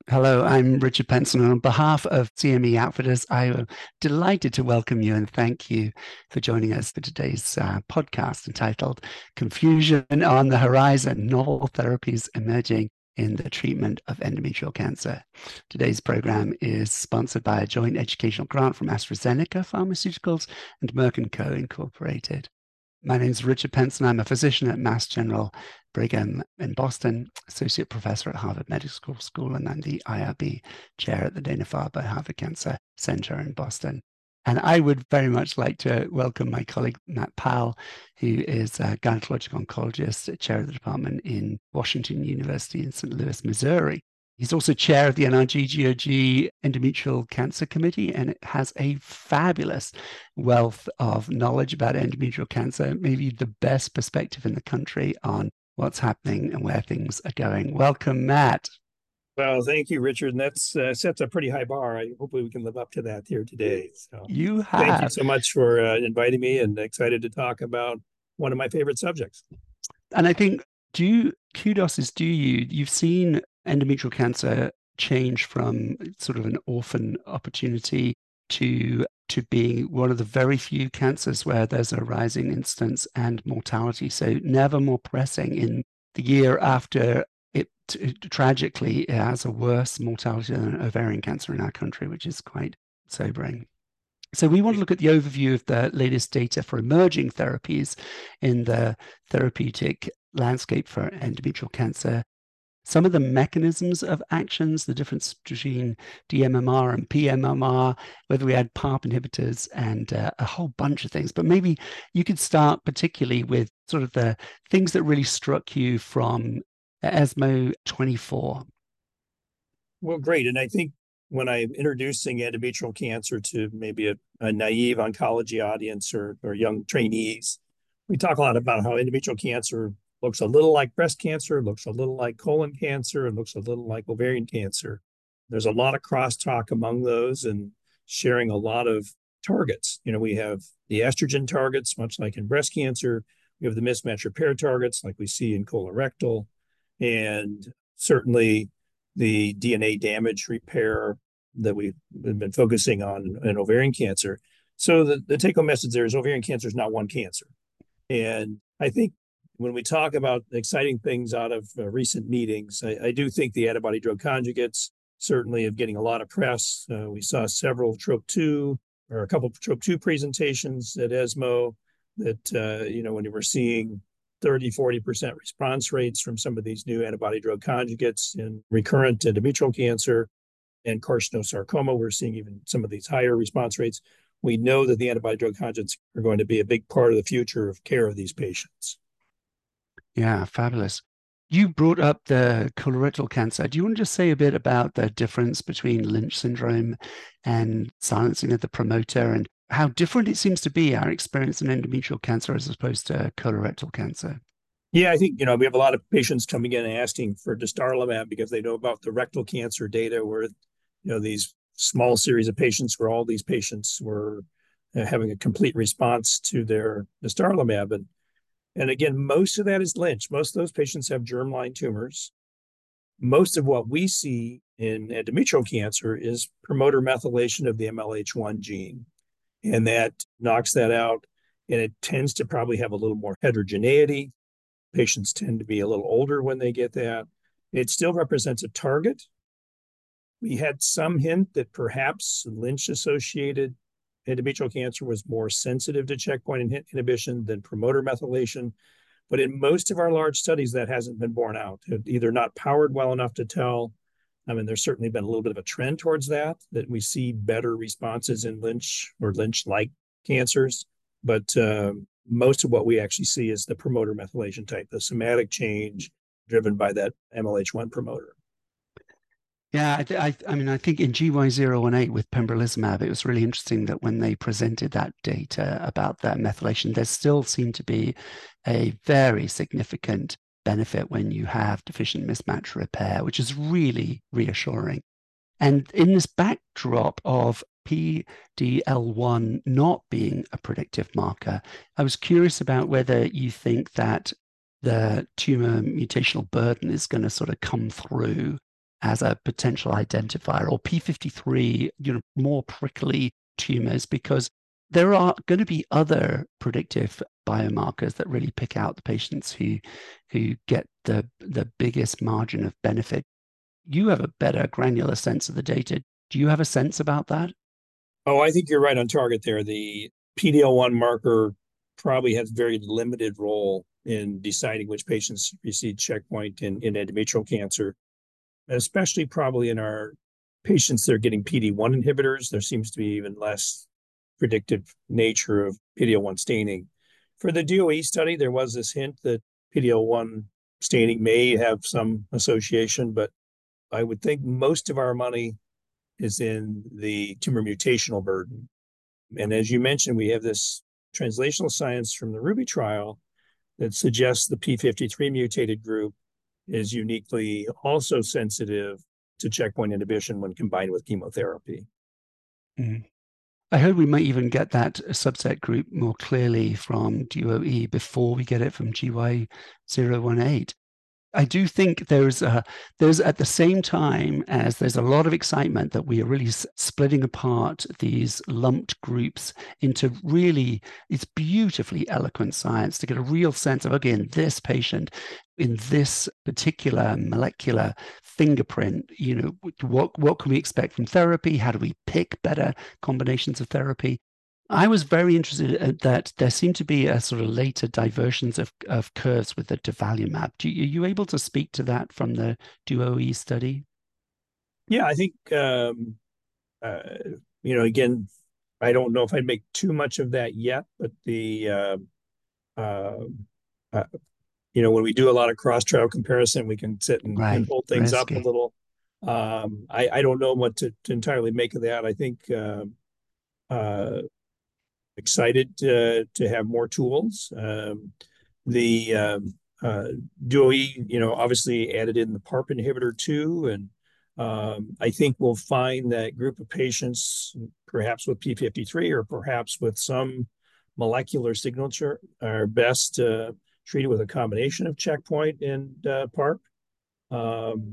Hello, I'm Richard Penson, and on behalf of CME Outfitters, I am delighted to welcome you and thank you for joining us for today's podcast entitled Confusion on the Horizon, Novel Therapies Emerging in the Treatment of Endometrial Cancer. Today's program is sponsored by a joint educational grant from AstraZeneca Pharmaceuticals and Merck & Co. Incorporated. My name is Richard Penson. I'm a physician at Mass General Brigham in Boston, associate professor at Harvard Medical School, and I'm the IRB chair at the Dana-Farber Harvard Cancer Center in Boston. And I would very much like to welcome my colleague, Matt Powell, who is a gynecologic oncologist, chair of the department in Washington University in St. Louis, Missouri. He's also chair of the NRG-GOG Endometrial Cancer Committee, and it has a fabulous wealth of knowledge about endometrial cancer, maybe the best perspective in the country on what's happening and where things are going. Welcome, Matt. Well, thank you, Richard. And that's sets a pretty high bar. Hopefully we can live up to that here today. So You thank you have. so much for inviting me and excited to talk about one of my favorite subjects. And I think kudos is due you. You've seen endometrial cancer change from sort of an orphan opportunity to being one of the very few cancers where there's a rising incidence and mortality. So never more pressing in the year after it tragically it has a worse mortality than ovarian cancer in our country, which is quite sobering. So we want to look at the overview of the latest data for emerging therapies in the therapeutic landscape for endometrial cancer, some of the mechanisms of actions, the difference between DMMR and PMMR, whether we add PARP inhibitors, and a whole bunch of things. But maybe you could start particularly with sort of the things that really struck you from ESMO 24. Well, great. And I think when I'm introducing endometrial cancer to maybe a naive oncology audience or young trainees, we talk a lot about how endometrial cancer looks a little like breast cancer, looks a little like colon cancer, and looks a little like ovarian cancer. There's a lot of crosstalk among those and sharing a lot of targets. We have the estrogen targets, much like in breast cancer. We have the mismatch repair targets, like we see in colorectal, and certainly the DNA damage repair that we've been focusing on in ovarian cancer. So the take-home message there is ovarian cancer is not one cancer. And I think when we talk about exciting things out of recent meetings, I do think the antibody drug conjugates certainly are getting a lot of press. We saw several TROP2 or a couple of TROP2 presentations at ESMO that, when we're seeing 30-40% response rates from some of these new antibody drug conjugates in recurrent endometrial cancer and carcinosarcoma, we're seeing even some of these higher response rates. We know that the antibody drug conjugates are going to be a big part of the future of care of these patients. Yeah, fabulous. You brought up the colorectal cancer. Do you want to just say a bit about the difference between Lynch syndrome and silencing of the promoter and how different it seems to be our experience in endometrial cancer as opposed to colorectal cancer? Yeah, I think, we have a lot of patients coming in and asking for dostarlimab because they know about the rectal cancer data where, these small series of patients where all these patients were having a complete response to their dostarlimab. And again, most of that is Lynch. Most of those patients have germline tumors. Most of what we see in endometrial cancer is promoter methylation of the MLH1 gene. And that knocks that out. And it tends to probably have a little more heterogeneity. Patients tend to be a little older when they get that. It still represents a target. We had some hint that perhaps Lynch-associated endometrial cancer was more sensitive to checkpoint inhibition than promoter methylation. But in most of our large studies, that hasn't been borne out. Either not powered well enough to tell. I mean, there's certainly been a little bit of a trend towards that we see better responses in Lynch or Lynch-like cancers. But most of what we actually see is the promoter methylation type, the somatic change driven by that MLH1 promoter. Yeah, I mean, I think in GY018 with pembrolizumab, it was really interesting that when they presented that data about that methylation, there still seemed to be a very significant benefit when you have deficient mismatch repair, which is really reassuring. And in this backdrop of PDL1 not being a predictive marker, I was curious about whether you think that the tumor mutational burden is going to sort of come through as a potential identifier, or P53, more prickly tumors, because there are going to be other predictive biomarkers that really pick out the patients who get the biggest margin of benefit. You have a better granular sense of the data. Do you have a sense about that? Oh, I think you're right on target there. The PD-L1 marker probably has very limited role in deciding which patients receive checkpoint in endometrial cancer, especially probably in our patients that are getting PD-1 inhibitors. There seems to be even less predictive nature of PD-L1 staining. For the DOE study, there was this hint that PD-L1 staining may have some association, but I would think most of our money is in the tumor mutational burden. And as you mentioned, we have this translational science from the RUBY trial that suggests the P53 mutated group is uniquely also sensitive to checkpoint inhibition when combined with chemotherapy. Mm. I heard we might even get that subset group more clearly from DOE before we get it from GY018. I do think there's at the same time as there's a lot of excitement that we are really splitting apart these lumped groups into really, it's beautifully eloquent science to get a real sense of, okay, in this patient, in this particular molecular fingerprint, what can we expect from therapy? How do we pick better combinations of therapy? I was very interested in that there seemed to be a sort of later diversions of curves with the durvalumab. Are you able to speak to that from the DOE study? Yeah, I think, again, I don't know if I'd make too much of that yet, but when we do a lot of cross-trial comparison, we can sit and hold things up a little. I don't know what to entirely make of that. I think excited to have more tools. The DOE, obviously added in the PARP inhibitor too, and I think we'll find that group of patients, perhaps with P53 or perhaps with some molecular signature, are best treated with a combination of checkpoint and PARP. All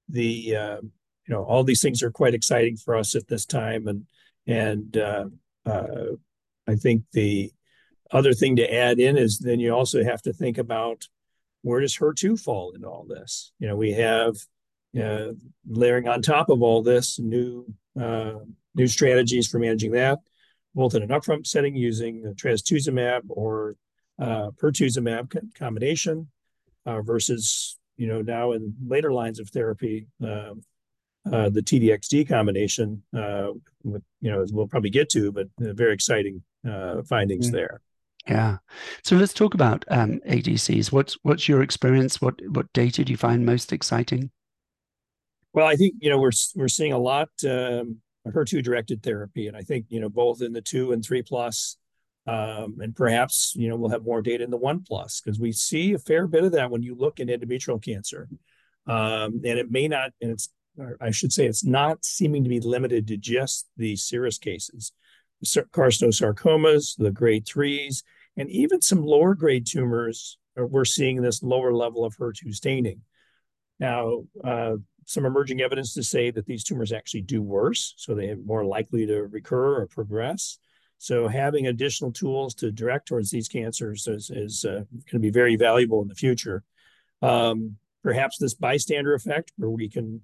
these things are quite exciting for us at this time, and I think the other thing to add in is then you also have to think about, where does HER2 fall in all this? We have layering on top of all this new strategies for managing that, both in an upfront setting using trastuzumab or pertuzumab combination versus now in later lines of therapy, the TDXD combination, as we'll probably get to, but very exciting findings there. Yeah. So let's talk about ADCs. What's your experience? What data do you find most exciting? Well, I think we're seeing a lot HER2 directed therapy, and I think both in the 2 and 3+, and perhaps we'll have more data in the 1+, because we see a fair bit of that when you look at endometrial cancer, and it may not, and I should say it's not seeming to be limited to just the serous cases, carcinosarcomas, the grade 3s, and even some lower grade tumors. We're seeing this lower level of HER2 staining. Now, some emerging evidence to say that these tumors actually do worse, so they are more likely to recur or progress. So having additional tools to direct towards these cancers is going to be very valuable in the future. Perhaps this bystander effect, where we can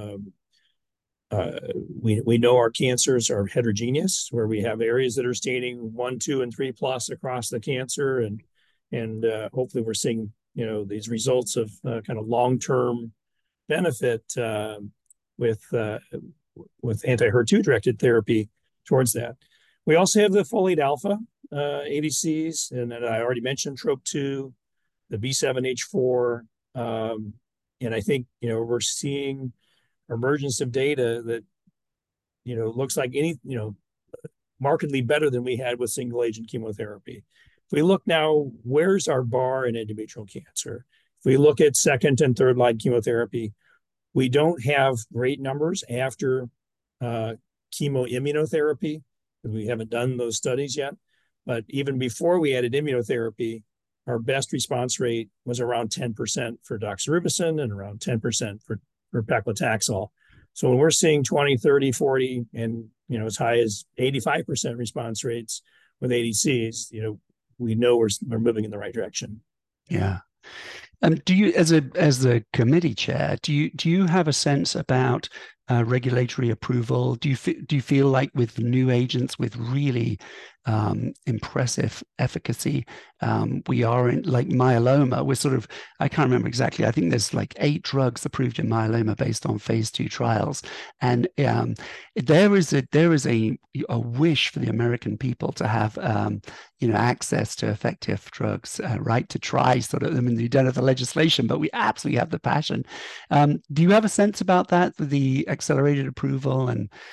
we know our cancers are heterogeneous, where we have areas that are staining 1, 2, and 3+ across the cancer, and hopefully we're seeing these results of kind of long-term benefit with anti-HER2 directed therapy towards that. We also have the folate alpha ADCs, and I already mentioned TROP2, the B7H4, and I think we're seeing emergence of data that looks like markedly better than we had with single agent chemotherapy. If we look now, where's our bar in endometrial cancer? If we look at second and third line chemotherapy, we don't have great numbers after chemoimmunotherapy, because we haven't done those studies yet. But even before we added immunotherapy, our best response rate was around 10% for doxorubicin and around 10% for for paclitaxel. So when we're seeing 20, 30, 40, and as high as 85% response rates with ADCs, we know we're moving in the right direction. Yeah. Do you, as the committee chair, do you have a sense about regulatory approval? Do you feel like with new agents with really impressive efficacy, we are in like myeloma? We're sort of, I can't remember exactly. I think there's like 8 drugs approved in myeloma based on phase 2 trials, and there is a wish for the American people to have access to effective drugs, right? To try sort of, I mean, you don't have the legislation, but we absolutely have the passion. Do you have a sense about that, the accelerated approval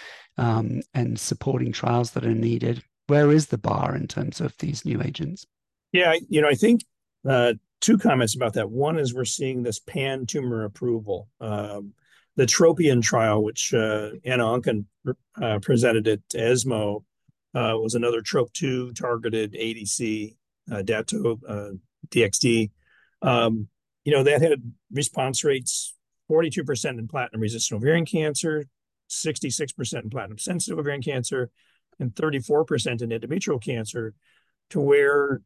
and supporting trials that are needed? Where is the bar in terms of these new agents? Yeah, I think 2 comments about that. One is we're seeing this pan-tumor approval. The Tropion trial, which Anna Unken presented at ESMO, was another TROP2 targeted ADC, Dato DXD. That had response rates 42% in platinum-resistant ovarian cancer, 66% in platinum-sensitive ovarian cancer, and 34% in endometrial cancer, to where,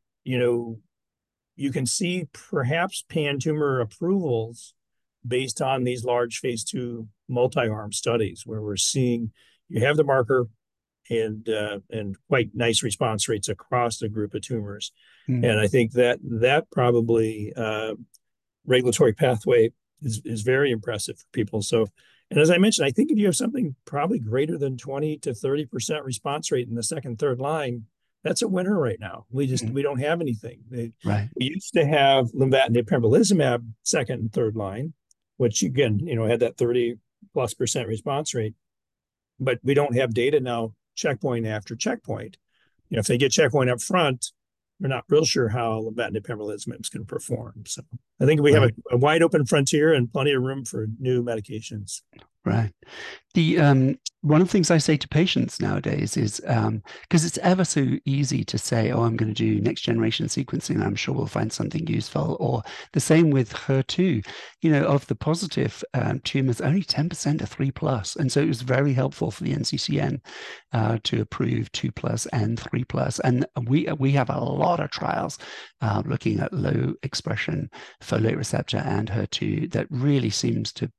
you can see perhaps pan-tumor approvals based on these large phase 2 multi-arm studies where we're seeing you have the marker and quite nice response rates across the group of tumors. And I think that probably regulatory pathway is very impressive for people. So, and as I mentioned, I think if you have something probably greater than 20 to 30% response rate in the second, third line, that's a winner right now. We don't have anything. Right. We used to have lenvatinib pembrolizumab second and third line, which again, had that 30+% response rate, but we don't have data now checkpoint after checkpoint. If they get checkpoint up front, we're not real sure how lenvatinib pembrolizumab is going to perform. So I think we have a wide open frontier and plenty of room for new medications. Right. The one of the things I say to patients nowadays is because it's ever so easy to say, "Oh, I'm going to do next generation sequencing, and I'm sure we'll find something useful." Or the same with HER2. Of the positive tumors, only 10% are 3+, and so it was very helpful for the NCCN to approve 2+ and 3+. And we have a lot of trials looking at low expression folate receptor and HER2 that really seems to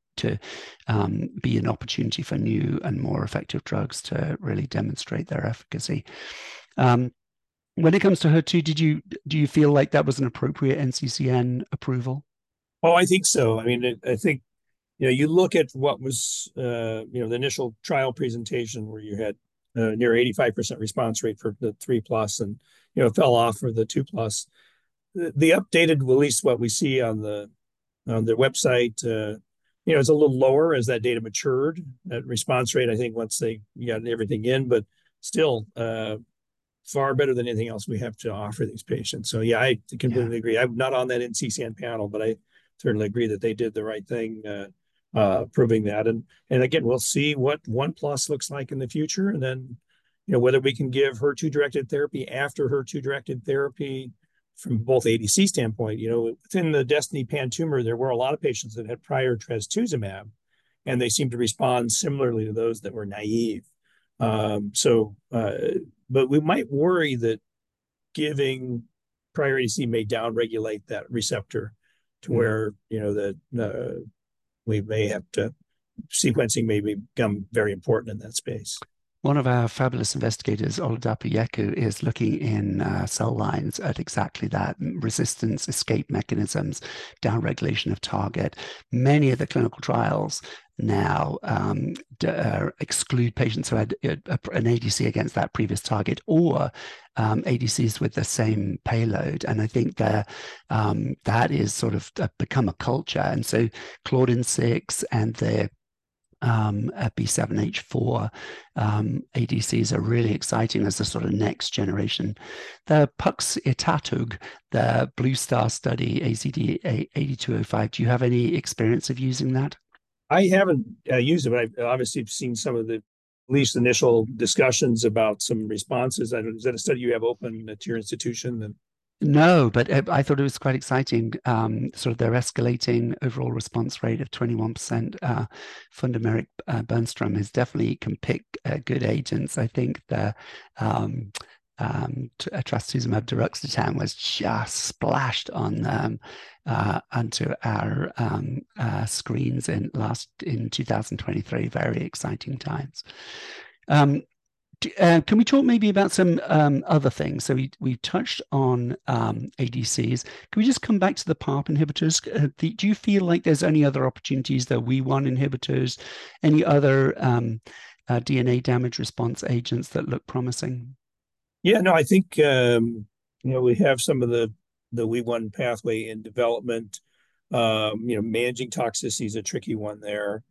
be an opportunity for new and more effective drugs to really demonstrate their efficacy. When it comes to HER2, do you feel like that was an appropriate NCCN approval? Oh, I think so. I mean, I think you look at what was the initial trial presentation where you had near 85% response rate for the 3+, and it fell off for the 2+. The updated, at least what we see on the website. It's a little lower as that data matured. That response rate, I think, once they got everything in, but still far better than anything else we have to offer these patients. So, yeah, I completely agree. I'm not on that NCCN panel, but I certainly agree that they did the right thing, proving that. And again, we'll see what 1+ looks like in the future, and then whether we can give HER2-directed therapy after HER2-directed therapy. From both ADC standpoint, within the Destiny pan-tumor, there were a lot of patients that had prior trastuzumab, and they seemed to respond similarly to those that were naive. But we might worry that giving prior ADC may downregulate that receptor to where, we may have to, sequencing may become very important in that space. One of our fabulous investigators, Oladapo Yeku, is looking in cell lines at exactly that: resistance, escape mechanisms, downregulation of target. Many of the clinical trials now exclude patients who had an ADC against that previous target, or ADCs with the same payload. And I think that is sort of become a culture. And so Claudin-6 and the B7H4 ADCs are really exciting as the sort of next generation. The Puxitatug, the Blue Star study, AZD8205, do you have any experience of using that? I haven't used it, but I've obviously seen some of the at least initial discussions about some responses. Is that a study you have open at your institution? No, but I thought it was quite exciting. Sort of their escalating overall response rate of 21%. Fundameric Bernstrom is definitely can pick good agents. I think the trastuzumab deruxtecan was just splashed on onto our screens in 2023. Very exciting times. Can we talk maybe about some other things? So we touched on ADCs. Can we just come back to the PARP inhibitors? Do you feel like there's any other opportunities, the WEE1 inhibitors, any other DNA damage response agents that look promising? Yeah, no, I think we have some of the WEE1 pathway in development. Managing toxicity is a tricky one there.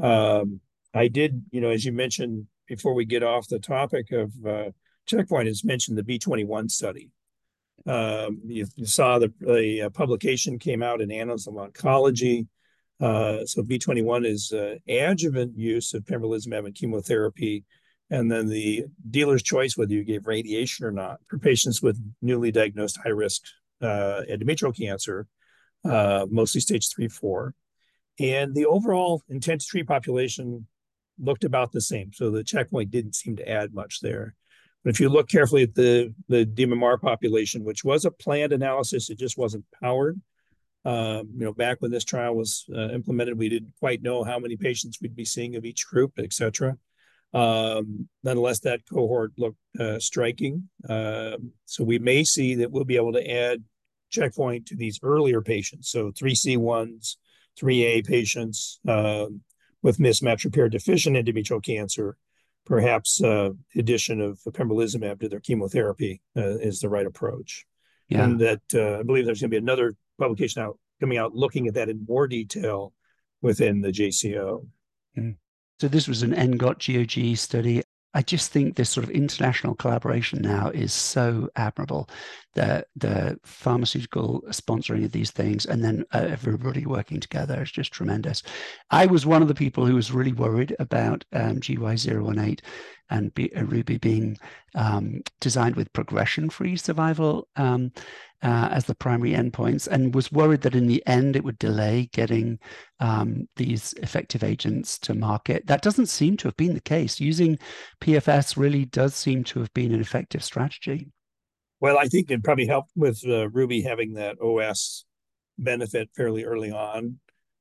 I did, as you mentioned before we get off the topic of checkpoint, has mentioned the B21 study. You saw the publication came out in Annals of Oncology. So B21 is adjuvant use of pembrolizumab and chemotherapy, and then the dealer's choice whether you give radiation or not for patients with newly diagnosed high-risk endometrial cancer, mostly stage 3, 4. And the overall intent to treat population looked about the same. So the checkpoint didn't seem to add much there. But if you look carefully at the DMMR population, which was a planned analysis, it just wasn't powered. Back when this trial was implemented, we didn't quite know how many patients we'd be seeing of each group, et cetera. Nonetheless, that cohort looked striking. So we may see that we'll be able to add checkpoint to these earlier patients. So 3C1s, 3A patients with mismatch repair deficient endometrial cancer, perhaps addition of pembrolizumab to their chemotherapy is the right approach. Yeah. And that I believe there's going to be another publication coming out looking at that in more detail within the JCO. So this was an ENGOT-GOG study. I just think this sort of international collaboration now is so admirable. The pharmaceutical sponsoring of these things and then everybody working together is just tremendous. I was one of the people who was really worried about GY018 and RUBY being designed with progression-free survival as the primary endpoints, and was worried that in the end it would delay getting these effective agents to market. That doesn't seem to have been the case. Using PFS really does seem to have been an effective strategy. Well, I think it probably helped with RUBY having that OS benefit fairly early on.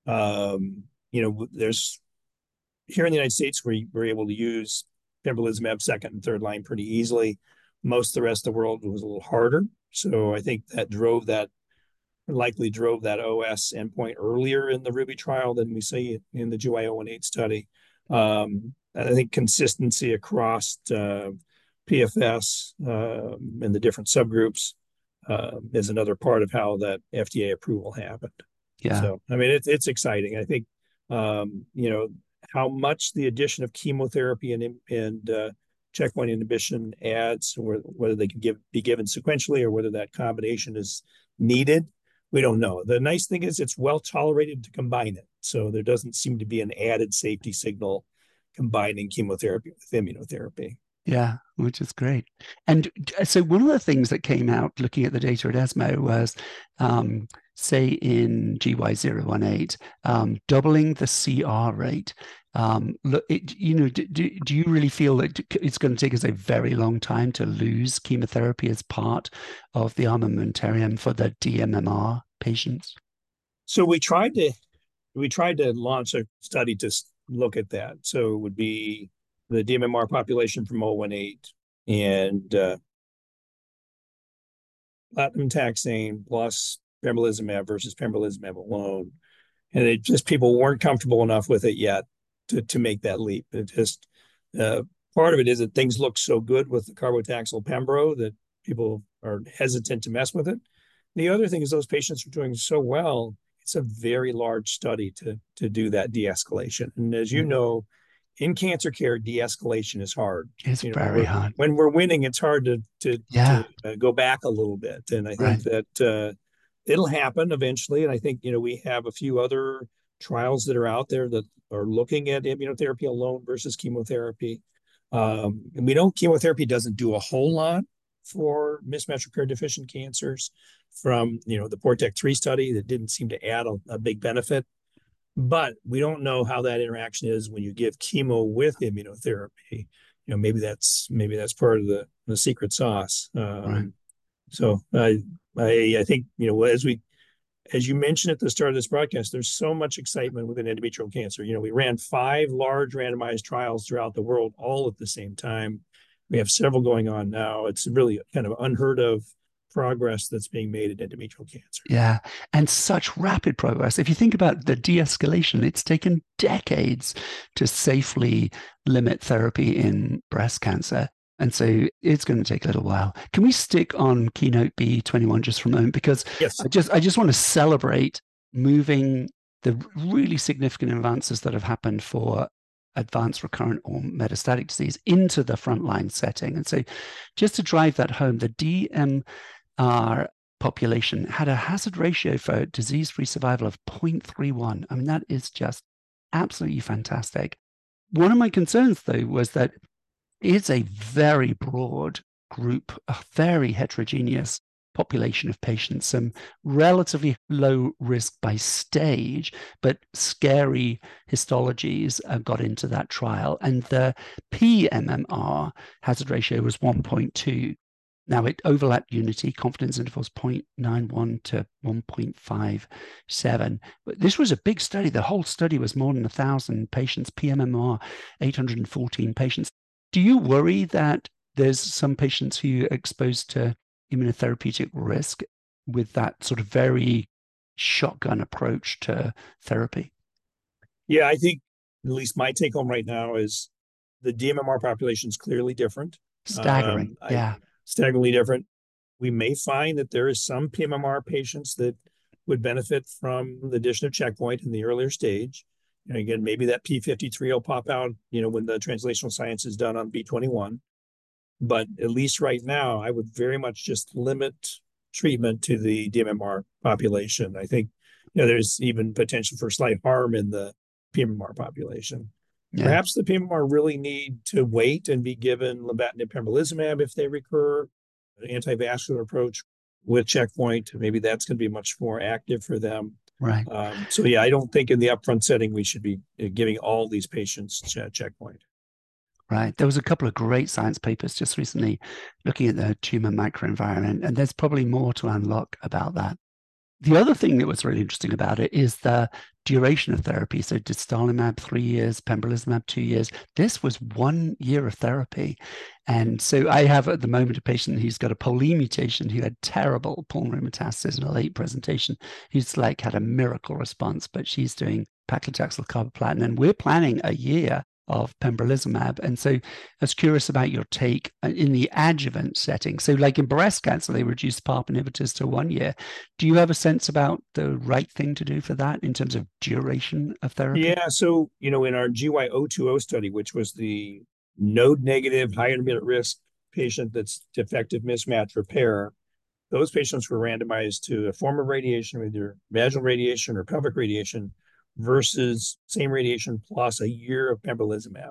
There's here in the United States we're able to use pembrolizumab second and third line pretty easily. Most of the rest of the world was a little harder. So I think that likely drove that OS endpoint earlier in the RUBY trial than we see in the GY018 study. I think consistency across PFS and the different subgroups is another part of how that FDA approval happened. Yeah. So, I mean, it's exciting. I think, how much the addition of chemotherapy and checkpoint inhibition adds, or whether they can be given sequentially or whether that combination is needed, we don't know. The nice thing is it's well tolerated to combine it. So there doesn't seem to be an added safety signal combining chemotherapy with immunotherapy. Yeah, which is great. And so one of the things that came out looking at the data at ESMO was, say in GY018, doubling the CR rate. Do you really feel that it's going to take us a very long time to lose chemotherapy as part of the armamentarium for the DMMR patients? So we tried to launch a study to look at that. So it would be the DMMR population from 018 and platinum taxane plus pembrolizumab versus pembrolizumab alone. And it just, people weren't comfortable enough with it yet to make that leap. It just, part of it is that things look so good with the carbotaxyl pembro that people are hesitant to mess with it. The other thing is those patients are doing so well, it's a very large study to do that de-escalation. And as you know, in cancer care, de-escalation is hard. It's very hard. When we're winning, it's hard to go back a little bit. And I think that it'll happen eventually. And I think, we have a few other trials that are out there that are looking at immunotherapy alone versus chemotherapy. And we know chemotherapy doesn't do a whole lot for mismatch repair deficient cancers from, the PORTEC-3 study that didn't seem to add a big benefit. But we don't know how that interaction is when you give chemo with immunotherapy. Maybe that's part of the secret sauce. Right. So I think, as you mentioned at the start of this broadcast, there's so much excitement within endometrial cancer. We ran 5 large randomized trials throughout the world, all at the same time. We have several going on now. It's really kind of unheard of progress that's being made in endometrial cancer. Yeah, and such rapid progress. If you think about the de-escalation, it's taken decades to safely limit therapy in breast cancer. And so it's going to take a little while. Can we stick on Keynote B21 just for a moment? Because yes, I just want to celebrate moving the really significant advances that have happened for advanced recurrent or metastatic disease into the frontline setting. And so just to drive that home, the DMR population had a hazard ratio for disease-free survival of 0.31. I mean, that is just absolutely fantastic. One of my concerns, though, was that it's a very broad group, a very heterogeneous population of patients, some relatively low risk by stage, but scary histologies got into that trial. And the pMMR hazard ratio was 1.2. Now, it overlapped Unity, confidence intervals 0.91 to 1.57. But this was a big study. The whole study was more than 1,000 patients, pMMR 814 patients. Do you worry that there's some patients who are exposed to immunotherapeutic risk with that sort of very shotgun approach to therapy? Yeah, I think at least my take home right now is the DMMR population is clearly different. Staggering. Yeah. Staggeringly different. We may find that there is some pMMR patients that would benefit from the addition of checkpoint in the earlier stage. And again, maybe that P53 will pop out, when the translational science is done on B21. But at least right now, I would very much just limit treatment to the DMMR population. I think, there's even potential for slight harm in the pMMR population. Yeah. Perhaps the pMMR really need to wait and be given lenvatinib pembrolizumab if they recur, an anti-vascular approach with checkpoint. Maybe that's going to be much more active for them. Right. So yeah, I don't think in the upfront setting we should be giving all these patients checkpoint. Right. There was a couple of great science papers just recently looking at the tumor microenvironment, and there's probably more to unlock about that. The other thing that was really interesting about it is the duration of therapy. So dostarlimab 3 years, pembrolizumab 2 years. This was 1 year of therapy. And so I have at the moment a patient who's got a POLE mutation who had terrible pulmonary metastasis in a late presentation, who's had a miracle response, but she's doing paclitaxel carboplatin. And we're planning a year of pembrolizumab. And so I was curious about your take in the adjuvant setting. So in breast cancer, they reduced PARP inhibitors to 1 year. Do you have a sense about the right thing to do for that in terms of duration of therapy? Yeah. So, in our GY020 study, which was the node negative, high intermediate risk patient that's defective mismatch repair, those patients were randomized to a form of radiation, either vaginal radiation or pelvic radiation, versus same radiation plus a year of pembrolizumab.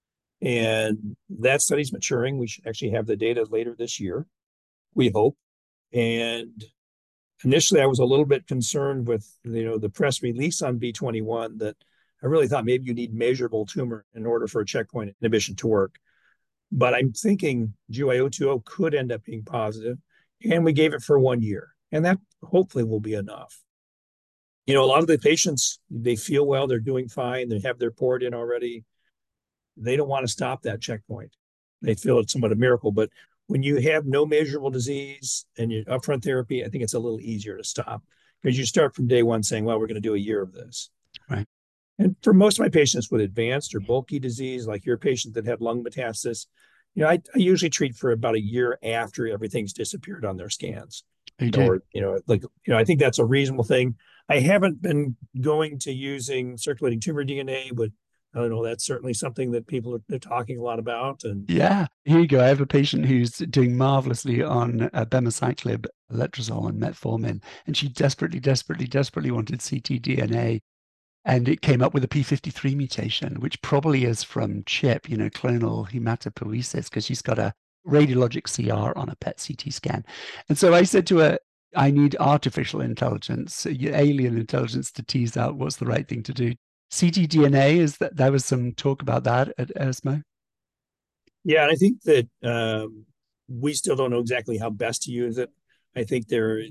And that study's maturing. We should actually have the data later this year, we hope. And initially, I was a little bit concerned with, the press release on B21 that I really thought maybe you need measurable tumor in order for a checkpoint inhibition to work. But I'm thinking GY020 could end up being positive, and we gave it for 1 year. And that hopefully will be enough. A lot of the patients, they feel well, they're doing fine, they have their port in already. They don't want to stop that checkpoint. They feel it's somewhat a miracle. But when you have no measurable disease and your upfront therapy, I think it's a little easier to stop because you start from day one saying, well, we're going to do a year of this. Right. And for most of my patients with advanced or bulky disease, like your patient that had lung metastasis, I usually treat for about a year after everything's disappeared on their scans. You do. Or, I think that's a reasonable thing. I haven't been going to using circulating tumor DNA, but I don't know, that's certainly something that people are talking a lot about. And yeah, here you go. I have a patient who's doing marvelously on abemaciclib, letrozole, and metformin, and she desperately wanted ctDNA, and it came up with a P53 mutation, which probably is from CHIP, clonal hematopoiesis, because she's got a radiologic CR on a PET CT scan. And so I said to her, I need artificial intelligence, alien intelligence to tease out what's the right thing to do. ctDNA, is that there was some talk about that at ESMO? Yeah, and I think that we still don't know exactly how best to use it. I think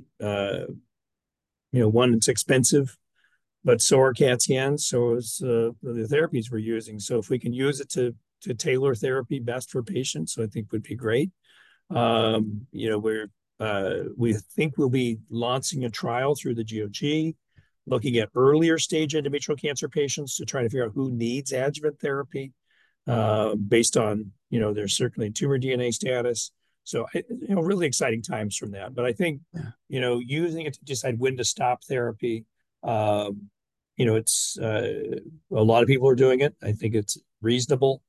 one, it's expensive, but so are CAT scans, so is the therapies we're using. So if we can use it to tailor therapy best for patients, so I think would be great. We think we'll be launching a trial through the GOG, looking at earlier stage endometrial cancer patients to try to figure out who needs adjuvant therapy based on their circulating tumor DNA status. So really exciting times from that. But I think using it to decide when to stop therapy, it's a lot of people are doing it. I think it's reasonable.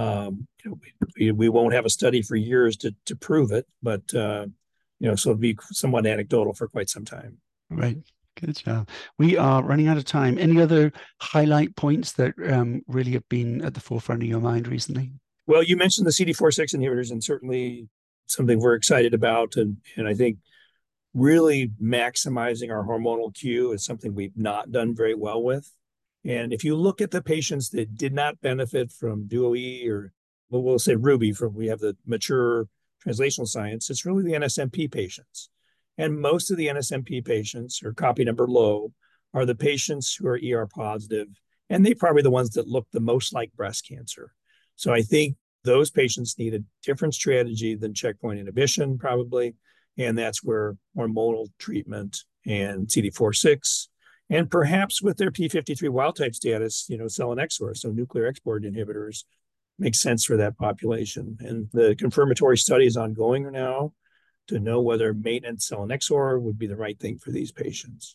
We won't have a study for years to prove it, but so it'll be somewhat anecdotal for quite some time. Right. Good job. We are running out of time. Any other highlight points that really have been at the forefront of your mind recently? Well, you mentioned the CDK4/6 inhibitors, and certainly something we're excited about. And I think really maximizing our hormonal cue is something we've not done very well with. And if you look at the patients that did not benefit from DuoE or we'll say Ruby, we have the mature translational science, it's really the NSMP patients. And most of the NSMP patients, or copy number low, are the patients who are ER positive, and they're probably the ones that look the most like breast cancer. So I think those patients need a different strategy than checkpoint inhibition, probably. And that's where hormonal treatment and CDK4/6, and perhaps with their P53 wild type status, selinexor, so nuclear export inhibitors, makes sense for that population. And the confirmatory study is ongoing now to know whether maintenance selinexor would be the right thing for these patients.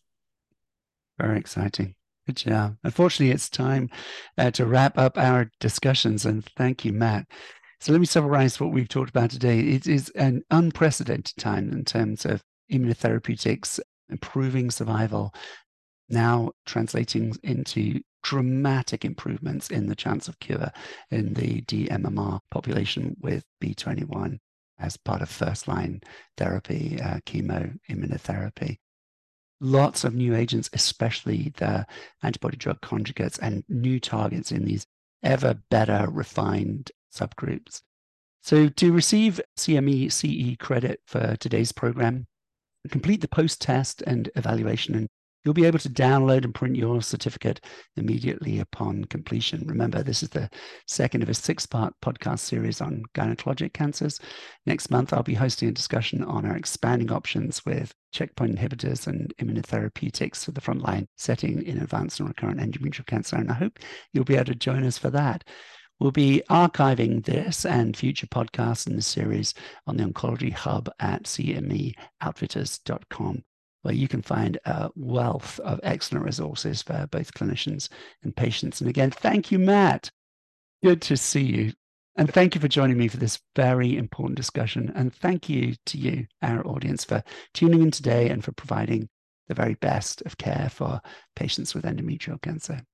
Very exciting. Good job. Unfortunately, it's time to wrap up our discussions, and thank you, Matt. So let me summarize what we've talked about today. It is an unprecedented time in terms of immunotherapeutics, improving survival, now translating into dramatic improvements in the chance of cure in the dMMR population with B21 as part of first-line therapy, chemo immunotherapy. Lots of new agents, especially the antibody drug conjugates and new targets in these ever better refined subgroups. So to receive CME CE credit for today's program, complete the post-test and evaluation, and you'll be able to download and print your certificate immediately upon completion. Remember, this is the second of a 6-part podcast series on gynecologic cancers. Next month, I'll be hosting a discussion on our expanding options with checkpoint inhibitors and immunotherapeutics for the frontline setting in advanced and recurrent endometrial cancer. And I hope you'll be able to join us for that. We'll be archiving this and future podcasts in the series on the Oncology Hub at cmeoutfitters.com, where you can find a wealth of excellent resources for both clinicians and patients. And again, thank you, Matt. Good to see you. And thank you for joining me for this very important discussion. And thank you to you, our audience, for tuning in today and for providing the very best of care for patients with endometrial cancer.